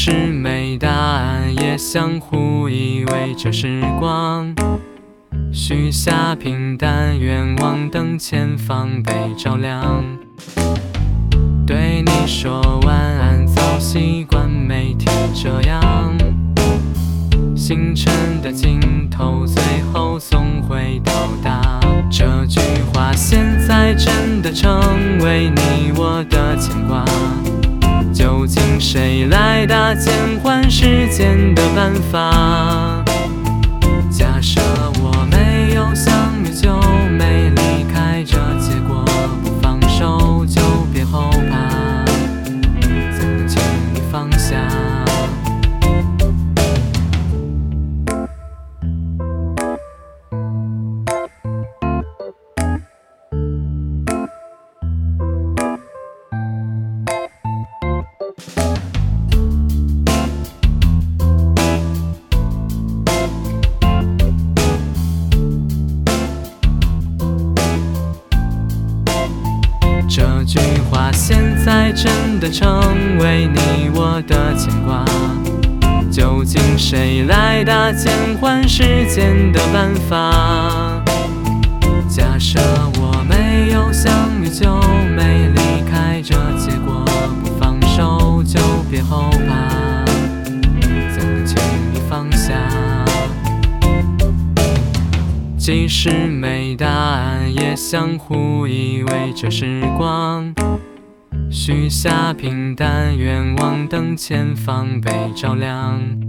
使没答案，也相互依偎着时光。许下平淡愿望，等前方被照亮。对你说晚安，早习惯每天这样。行程的尽头，最后总会到达。这句话现在真的成为你我的牵挂。究竟谁来搭建换时间的办法？假设我没有相遇，就没离开，这结果不放手就别后怕，怎能轻易放下？这句话现在真的成为你我的牵挂。究竟谁来搭建换时间的办法？假设我没有相遇，就没离开，这结果不放手就别后怕，怎能轻易放下？即使没答案，也相互依偎着时光。许下平淡愿望，等前方被照亮。